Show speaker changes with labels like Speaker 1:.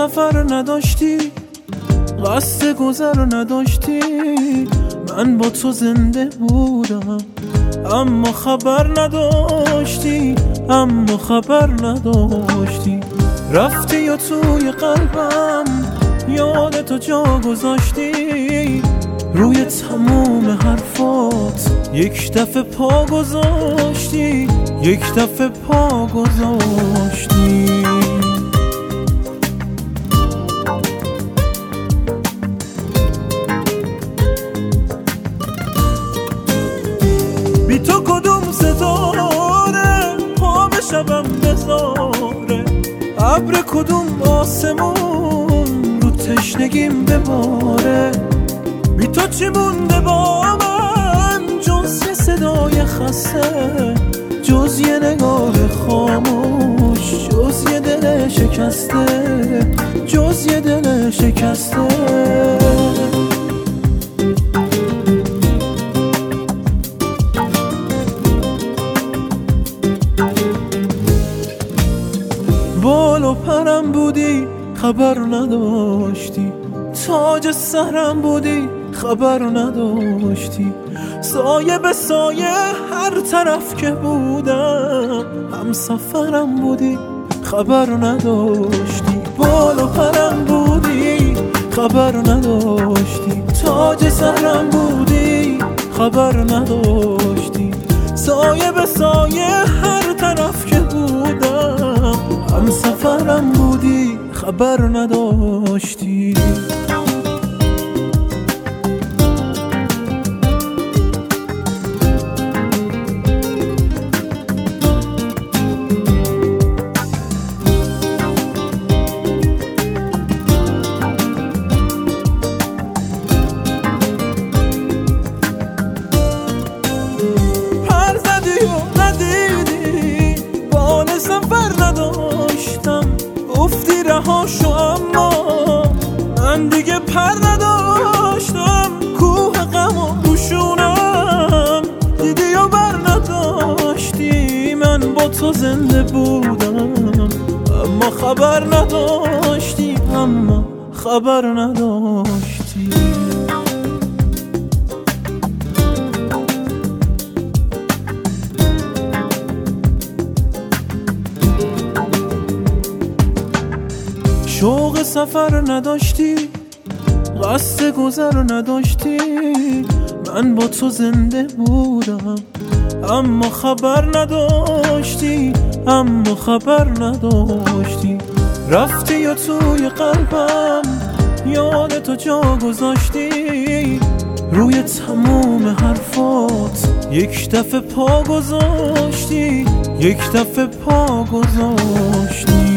Speaker 1: سفر نداشتی، قصد گذر نداشتی، من با تو زنده بودم اما خبر نداشتی، اما خبر نداشتی. رفتی و توی قلبم یاد تو جا گذاشتی، روی تموم حرفات یک دفعه پا گذاشتی، یک دفعه پا گذاشتی. بی تو کدوم ستاره پا به شبم بذاره، ابر کدوم آسمون رو تشنگیم بباره. بی تو چی مونده با من جز یه صدای خسته، جز یه نگاه خاموش، جز یه دل شکسته، جز یه دل شکسته. بال و پرم بودی خبر نداشتی، تاج سرم بودی خبر نداشتی، سایه به سایه هر طرف که بودم هم سفرم بودی خبر نداشتی. بال و پرم بودی خبر نداشتی، تاج سرم بودی خبر نداشتی، سایه به سایه هر طرف که بودم هم سفرم بودی خبر نداشتی. گفتی رهاشو اما من دیگه پر نداشتم، کوه غم و روشونم دیدی و بر نداشتی. من با تو زنده بودم اما خبر نداشتی، اما خبر نداشتی. شوق سفر نداشتی، قصد گذر نداشتی، من با تو زنده بودم اما خبر نداشتی، اما خبر نداشتی. رفتی و توی قلبم یاد تو جا گذاشتی، روی تموم حرفات یک دفعه پا گذاشتی، یک دفعه پا گذاشتی.